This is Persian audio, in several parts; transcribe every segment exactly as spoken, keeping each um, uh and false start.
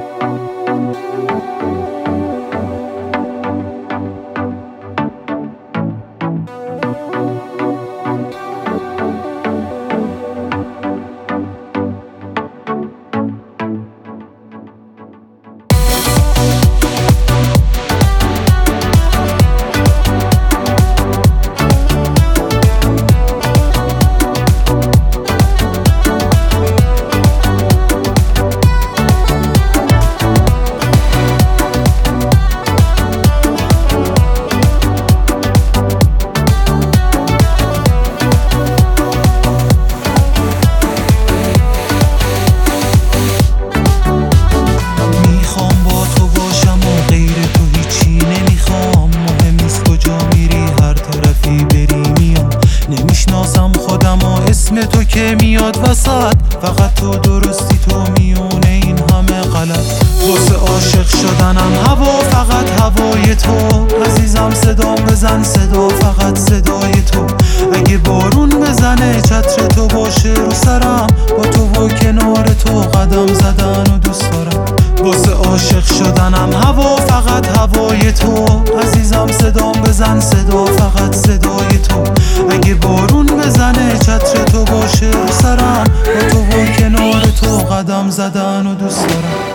اسم تو که میاد وسط، فقط تو درستی، تو میونه این همه غلط. واسه عاشق شدنم هوا، فقط هوای تو. عزیزم صدام بزن، صدا فقط صدای تو. اگه بارون بزنه چتر تو باشه رو سرم، با تو و کنار تو قدم زدن و دوست دارم. واسه عاشق شدنم هوا، فقط هوای تو. عزیزم صدام بزن، صدا فقط صدای تو. اگه بارون بزنه چتر تو باشه رو سرم، با تو و کنار تو قدم زدن و دوست دارم.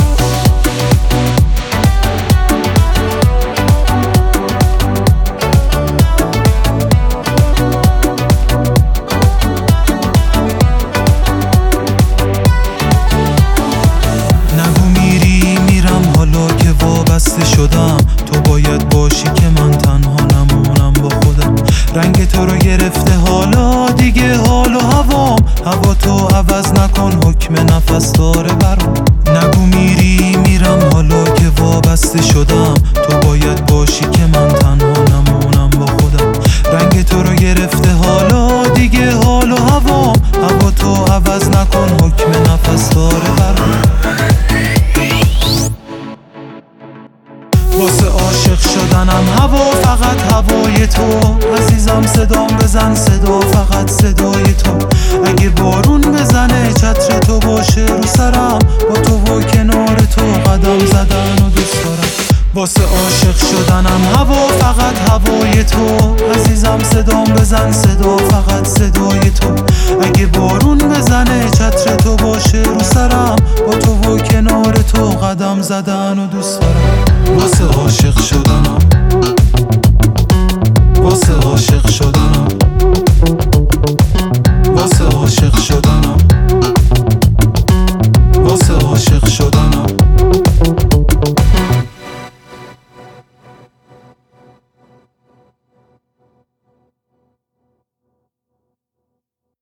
شدم تو باید باشی که من تنها نمونم با خودم. رنگ تو رو گرفته حالا دیگه حال و هوام، هوا تو عوض نکن، حکم نفس داره برام. نگو میری میرم حالا که وابسته شدم، تو باید باشی که من تنها نمونم با خودم. رنگ تو رو گرفته حالا دیگه حال و هوام، هوا تو عوض نکن، حکم نفس داره برام. واسه عاشق شدنم هوا، فقط هوای تو. عزیزم صدام بزن، صدا فقط صدای تو. اگه بارون بزنه چتر تو باشه رو سرم، با تو و کنار تو قدم زدن و دوست دارم. واسه عاشق شدنم هوا، فقط هوای تو. عزیزم صدام بزن، صدا فقط صدای تو. اگه بارون بزنه چتر تو باشه رو سرم، با تو و کنار تو قدم زدن و دوست دارم. واسه عاشق شدنم